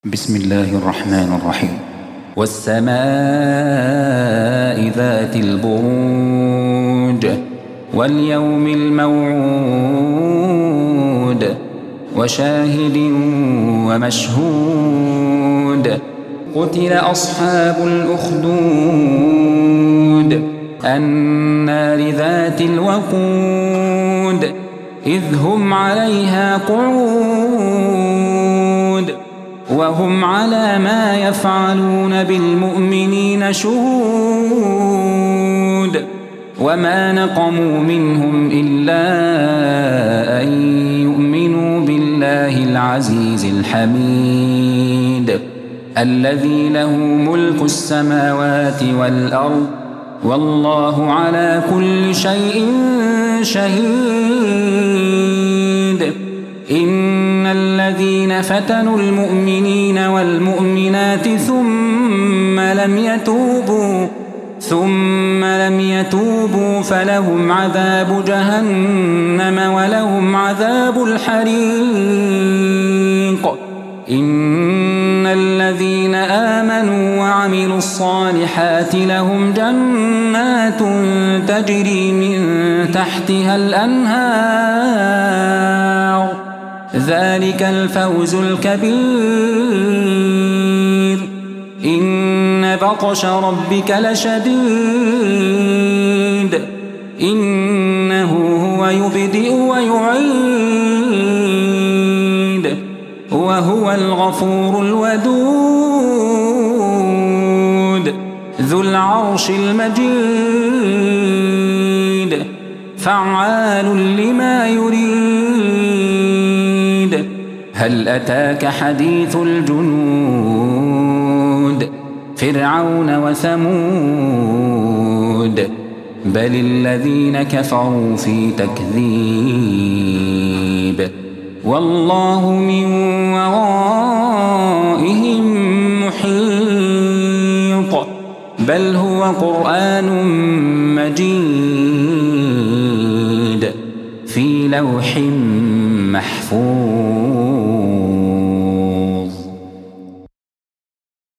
بسم الله الرحمن الرحيم. والسماء ذات البروج واليوم الموعود وشاهد ومشهود. قتل أصحاب الأخدود النار ذات الوقود إذ هم عليها قعود وهم على ما يفعلون بالمؤمنين شهود. وما نقموا منهم إلا أن يؤمنوا بالله العزيز الحميد الذي له ملك السماوات والأرض والله على كل شيء شهيد. إن الذين فتنوا المؤمنين والمؤمنات ثم لم يتوبوا فلهم عذاب جهنم ولهم عذاب الحريق. إن الذين آمنوا وعملوا الصالحات لهم جنات تجري من تحتها الأنهار ذلك الفوز الكبير. إن بطش ربك لشديد إنه هو يبدئ ويعيد وهو الغفور الودود ذو العرش المجيد فعال لما يريد. هل أتاك حديث الجنود فرعون وثمود بل الذين كفروا في تكذيب والله من ورائهم محيط. بل هو قرآن مجيد في لوح محفوظ.